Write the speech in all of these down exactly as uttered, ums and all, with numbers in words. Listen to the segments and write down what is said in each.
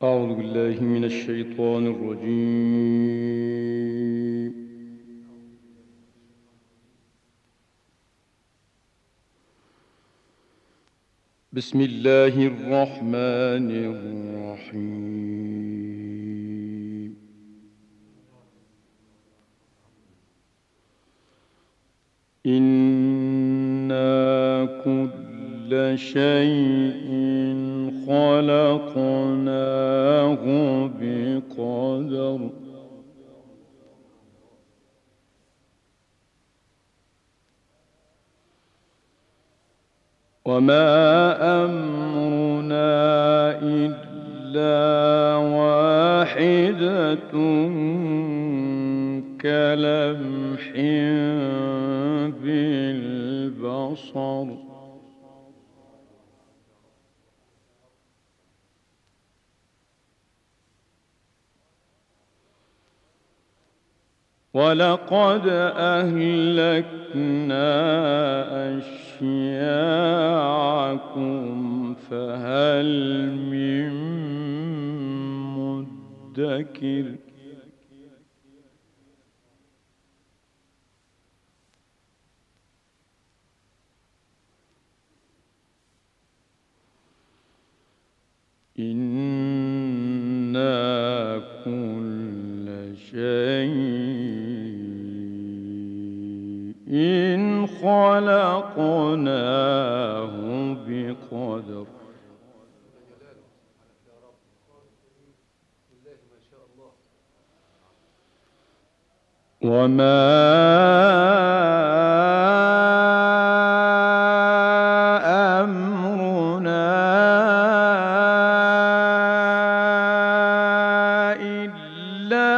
أعوذ بالله من الشيطان الرجيم. بسم الله الرحمن الرحيم. إنا كل شيء خلقناه بقدر وما أمرنا إلا واحدة كلمح بالبصر ولقد أهلكنا أشياعكم فهل من مدكر إنا كل شيء إن خلقناه بقدر وما أمرنا إلا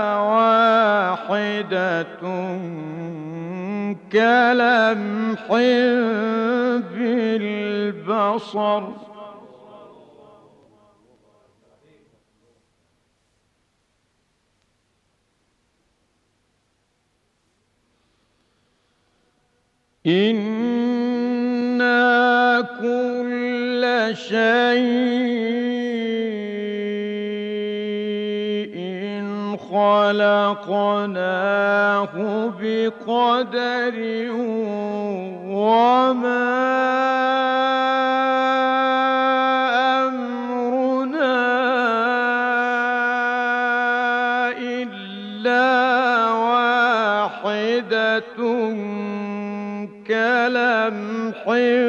واحدة كلمح بالبصر إنا كل شيء خلقناه بقدر وما أمرنا إلا واحدة كلمح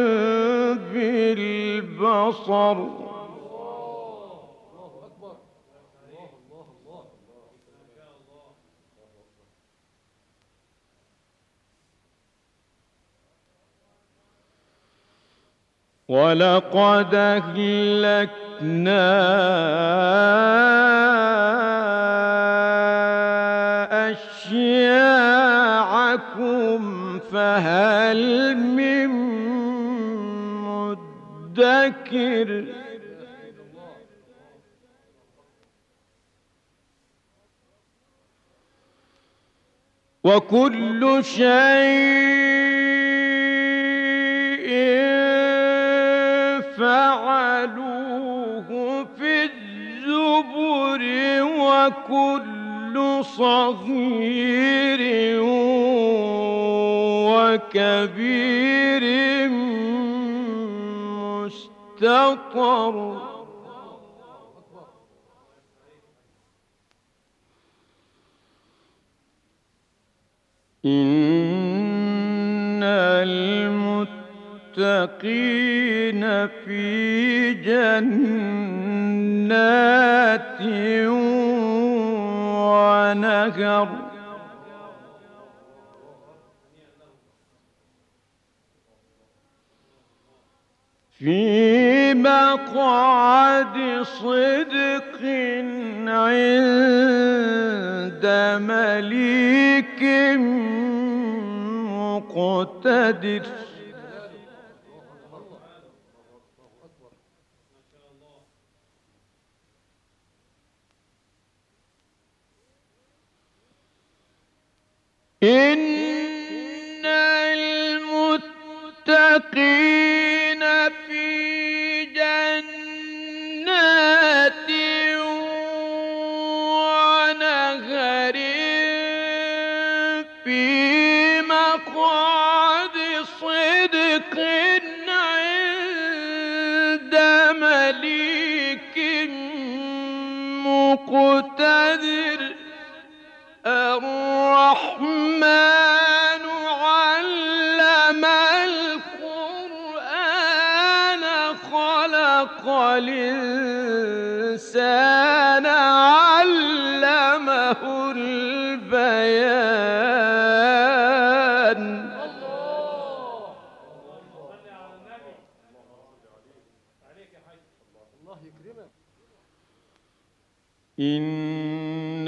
بالبصر ولقد أهلكنا أشياعكم فهل من مدكر وكل شيء فعلوه في الزبر وكل صغير وكبير مستطر إن المتقين في جنات ونهر في مقعد صدق عند مليك مقتدر إن المتقين في جنات مليك مقتدر الرحمن علم القرآن خلق الإنسان علمه البيان. إن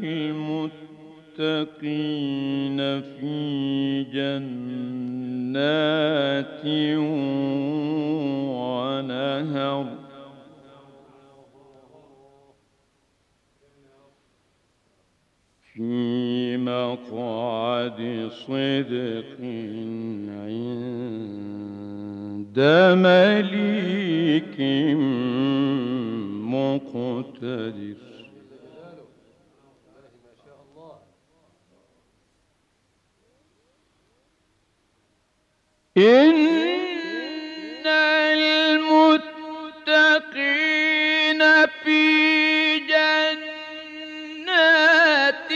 المتقين في جنات ونهر في مقعد صدق عند مليك مقتدر. إن المتقين في جنات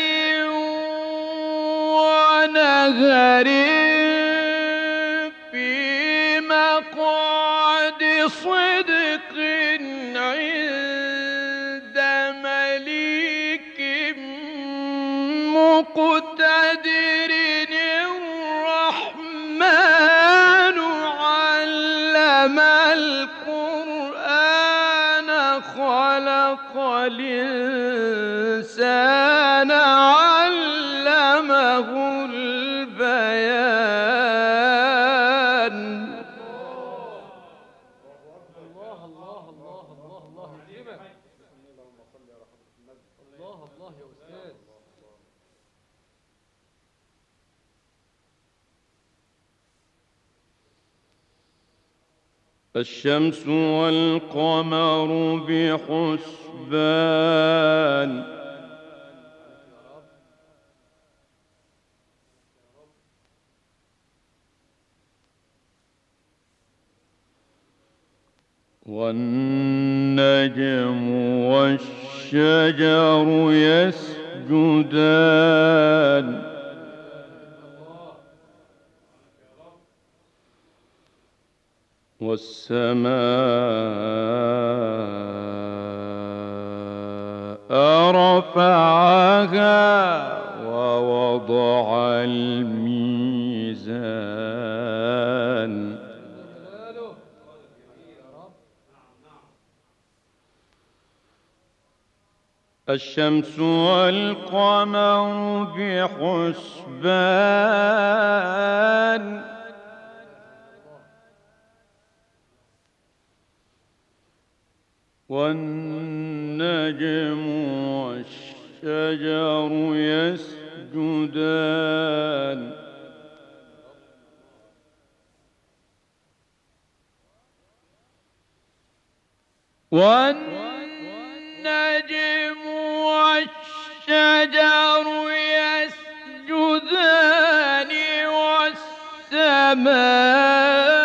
ونهر في مقعد صدق عند مليك مقتدر الرحمن علم القرآن خلق الإنسان علمه البيان. الله الله الله الله الله يكرمك. الله الله يا أستاذ. الشمس والقمر بحسبان والنجم والشجر يسجدان والسماء رفعها ووضع الميزان. الشمس والقمر بحسبان والنجم والشجر يسجدان والنجم والشجر يسجدان والسماء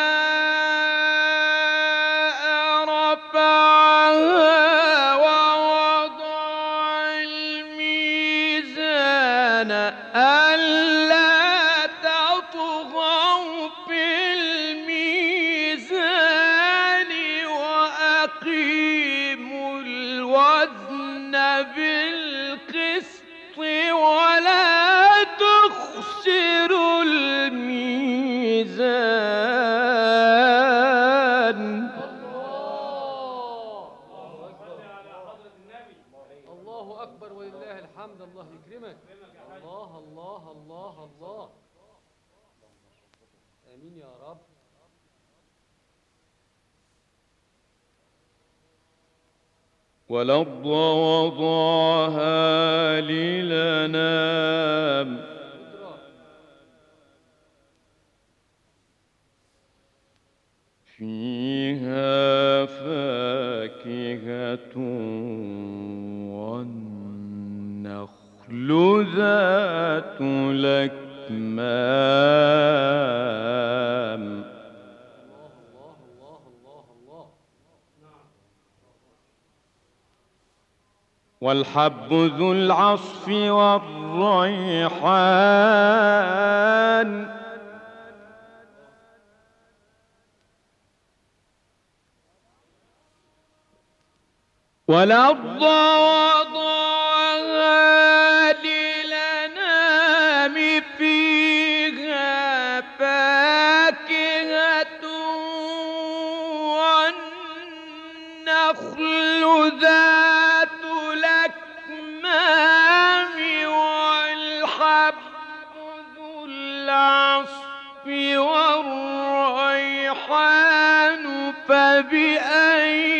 ألا تطغوا في الميزان وأقيموا الوزن بالقسط ولا تخسروا الميزان. الله أكبر ولله الحمد. الله يكرمك. الله الله الله الله. آمين يا رب. والأرض وضعها للأنام فيها فاكهة والنخل ذات الأكمام. الله الله الله الله الله. نعم والحب ذو العصف والريحان والأرض وضعها للأنام فيها فاكهة والنخل ذات الأكمام والحب ذو العصف والريحان فبأي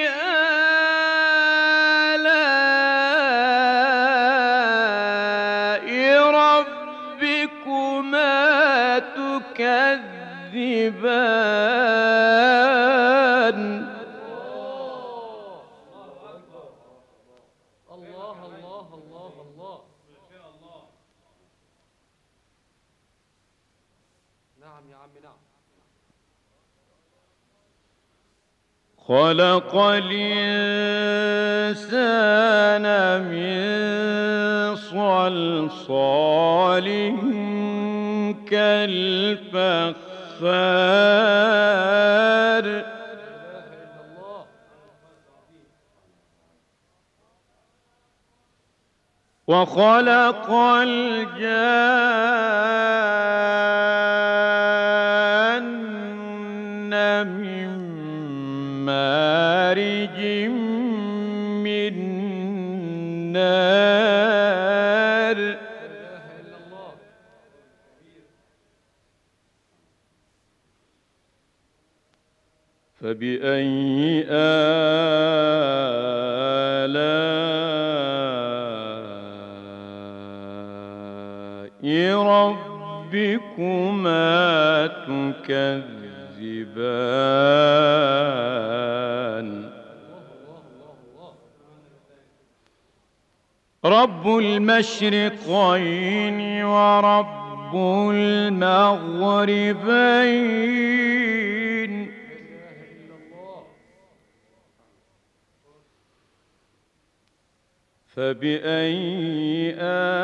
تكذبان. الله الله الله الله. نعم يا عم نعم. خلق الإنسان من صلصال كالفخار وخلق الجان من مارج من نار فبأي آلاء ربكما تكذبان. رب المشرقين ورب المغربين فبأي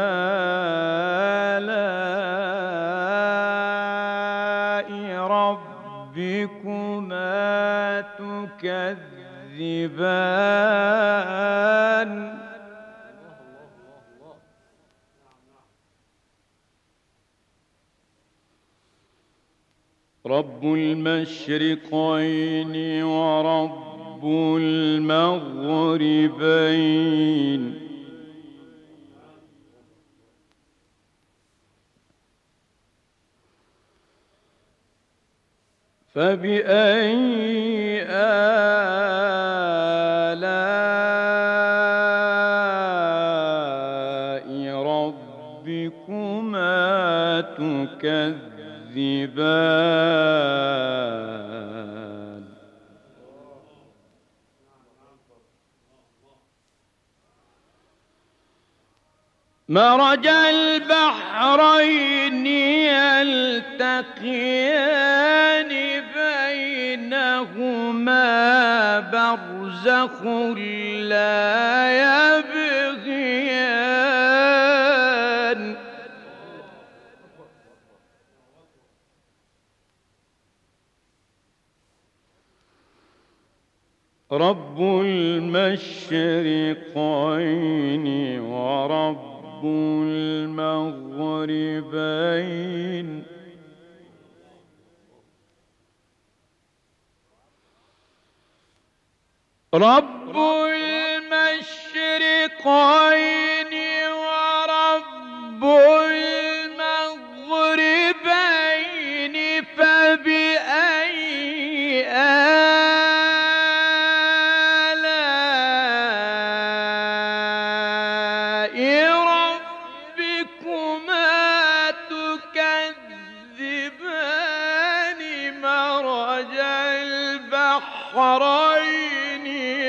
آلاء ربكما تكذبان. رب المشرقين ورب المغربين فبأي آلاء ربكما تكذبان. مرج البحرين يلتقيان بينهما برزخ لا يبغيان. رب المشرقين ورب المغربين رب المشرقين ورب المغربين فبأي آلاء ربكما تكذبان. مرج البحرين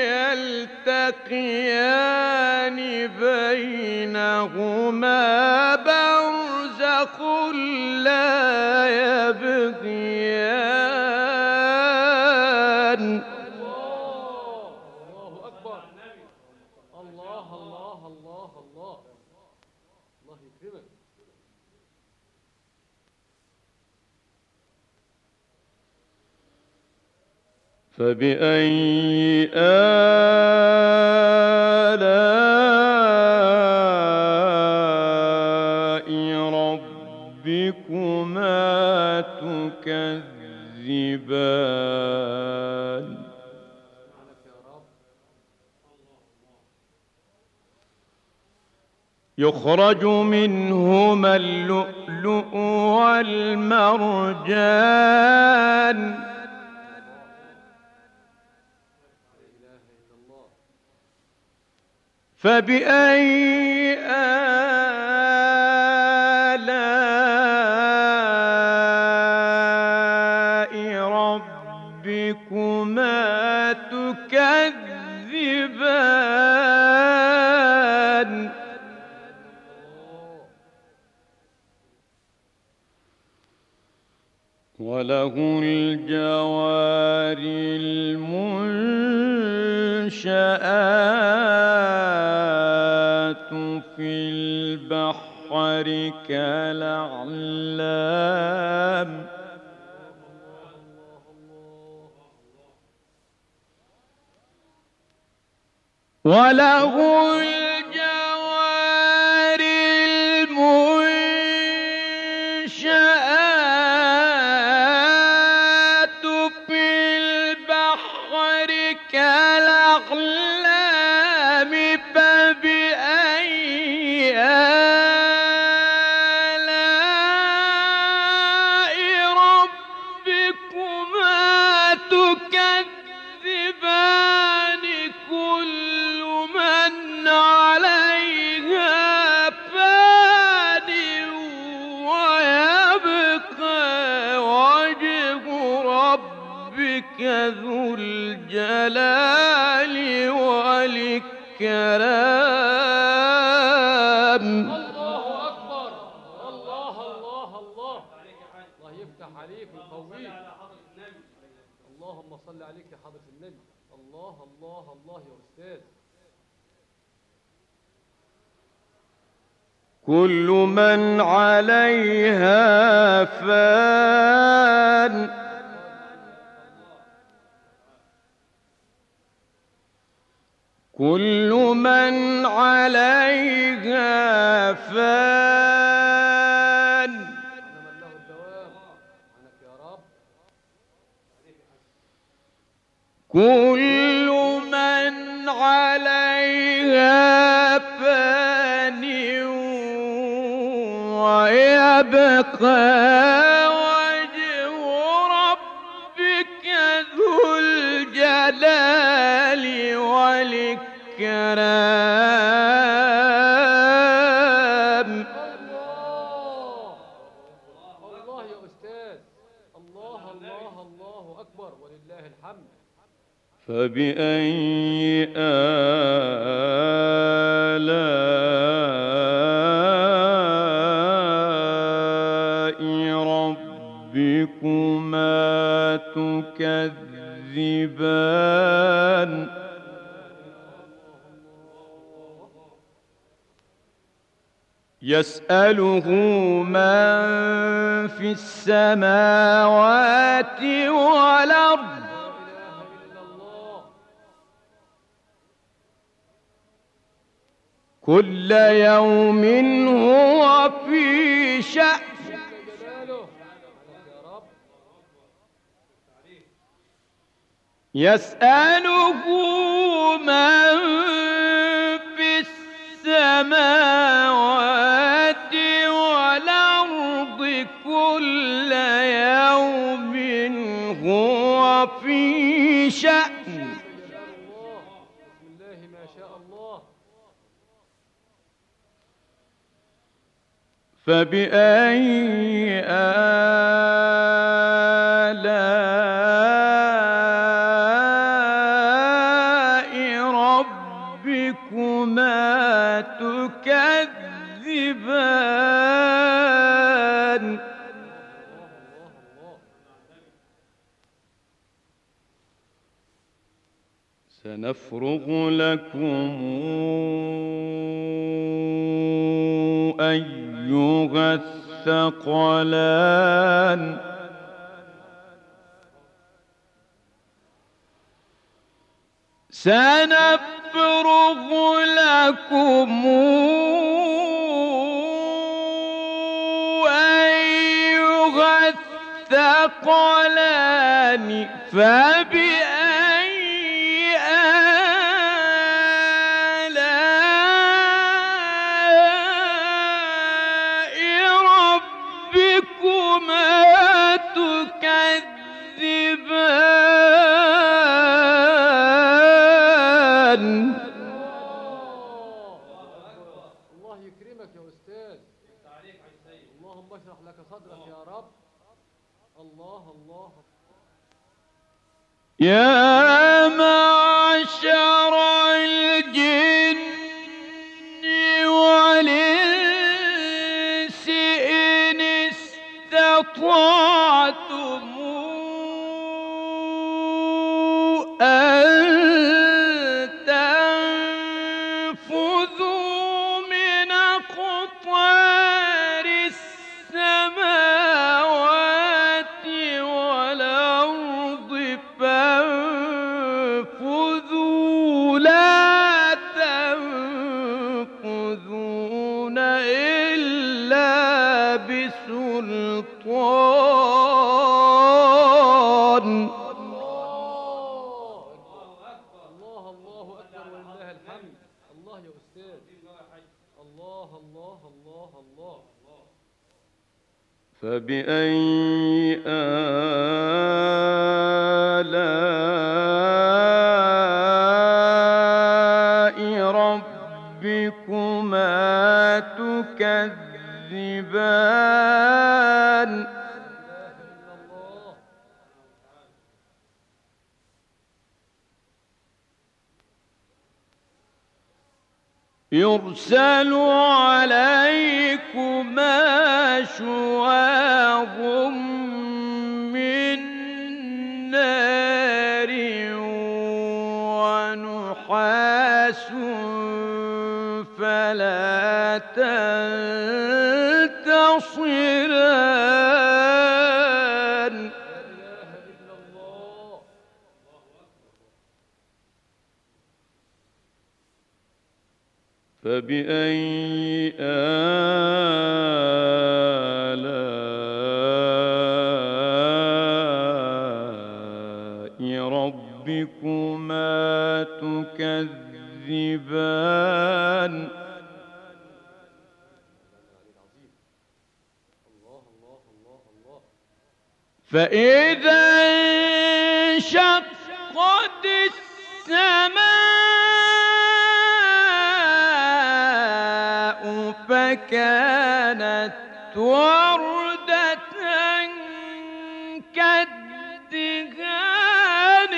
يلتقيان بينهما برزخ لا يبغيان. الله أكبر. الله فبأي آلاء ربكما تكذبان يخرج منهما اللؤلؤ والمرجان فبأي آلاء ربكما تكذبان وله الجوار المنشآت في البحر كالأعلام وله الجوار المنشآت في البحر كالأعلام فبأي آلاء ربكما تكذبان كل من عليها فان ويبقى وجه ربك ذو الجلال والإكرام. الله أكبر. الله الله الله الله يفتح عليك ويقويك. اللهم صل عليك يا حضرة النبي. الله الله الله يا أستاذ. كل من عليها فان كل من عليها فان إنما له الدوام. عنك يا رب. كل من عليها فان ويبقى وجه ربك ذو الجلال والإكرام. الله الله يا أستاذ. الله الله الله أكبر ولله الحمد. فبأي آلاء ربكما تكذبان يسأله من في السماوات والأرض كل يوم هو في شأن. يسأله من في السماوات والأرض كل يوم هو في شأن. بسم الله ما شاء الله. فبأي آلاء ربكما تكذبان سنفرغ لكم أيها الثقلان سنفرغ لكم أيها الثقلان فبأي آلاء ربكما تكذبان. الله يكرمك يا أستاذ. اللهم اشرح لك صدرك يا رب. الله الله. يا معشر الجن والإنس إن استطعتم أن تنفذوا من أقطار السماوات والأرض فانفذوا لا تنفذون إلا بسلطان. الله الله أكبر ولله الحمد. الله يا أستاذ. الله الله الله الله. فبأي آلاء ربكما تكذبان. يرسل عليكما شواظ من نار ونحاس فلا تنتصران. فبأي آلاء ربكما تكذبان. فإذا انشقت السماء فكانت وردة كالدهان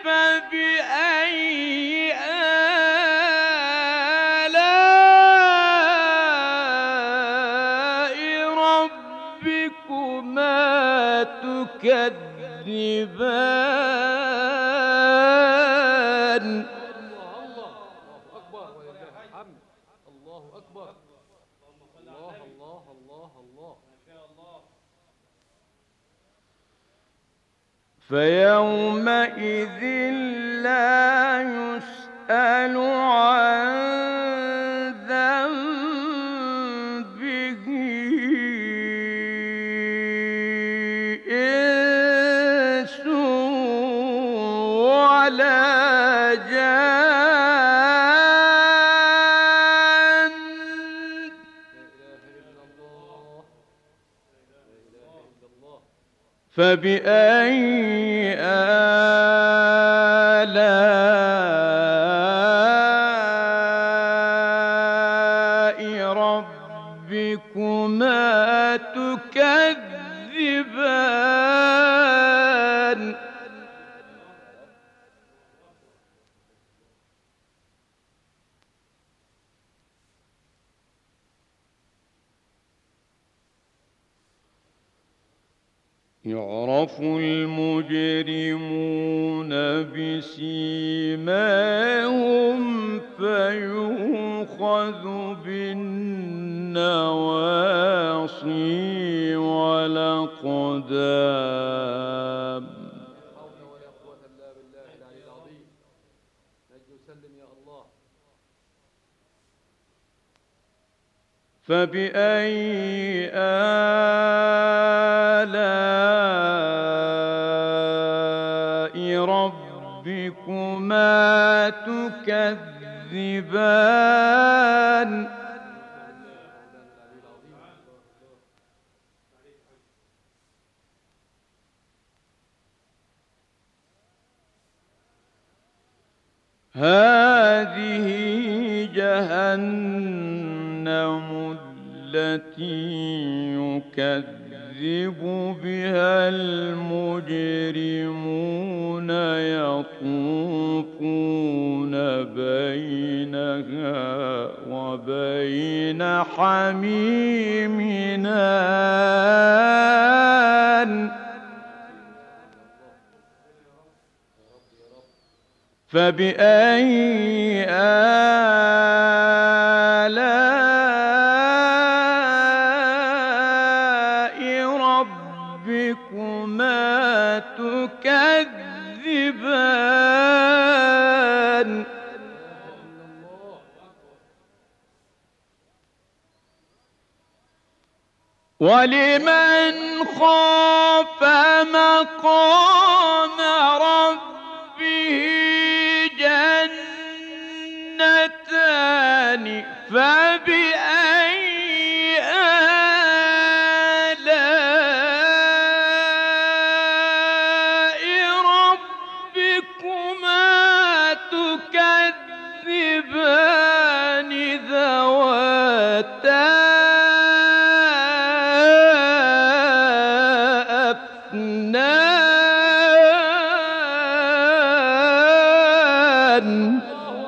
فبأي آلاء ربكما تكذبان. الله أكبر ولله الحمد. الله أكبر. الله الله الله الله. فيومئذ لا يسأل عن ذنبه إنس ولا جان. فبأي آلاء ربكما تكذبان. يعرف المجرمون بسيماهم فيؤخذ بالنواصي والأقدام. وسلم يا الله. فبأي آلاء ربكما تكذبان هذه جهنم التي يكذب بها المجرمون يطوفون بينها وبين حميم آن فبأي آلاء ربكما تكذبان ولمن خاف مقام ربه جنتان فبأي آلاء ربكما تكذبان ذواتا أفنان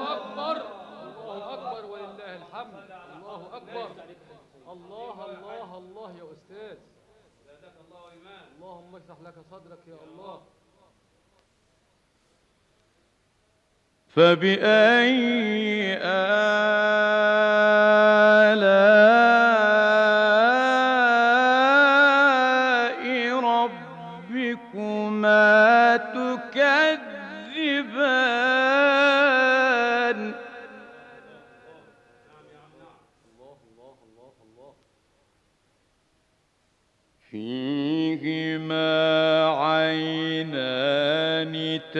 الله الله الله يا أستاذ، اللهم اشرح لك صدرك يا الله. فبأي آلاء ربكما تكذبان فيهما عينان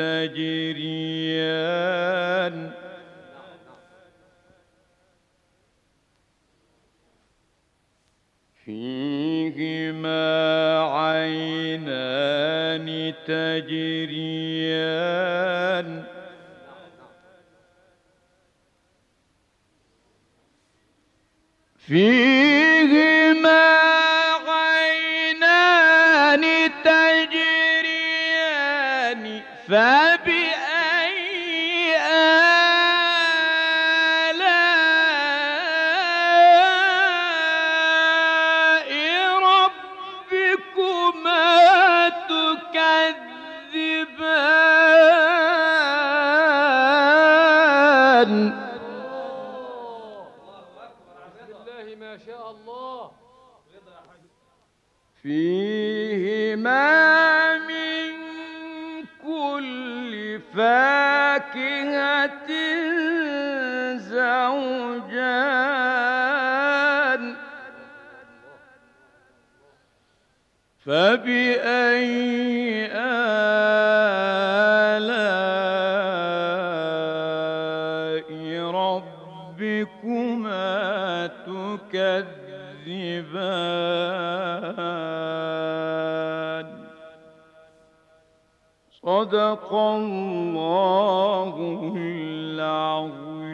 تجريان فيهما عينان تجريان فيهما عينان تجريان فبأي آلاء ربكما تكذبان ما شاء الله. فيهما من كل فاكهة زوجان فبأي آلاء ربكما تكذبان صدق الله العظيم.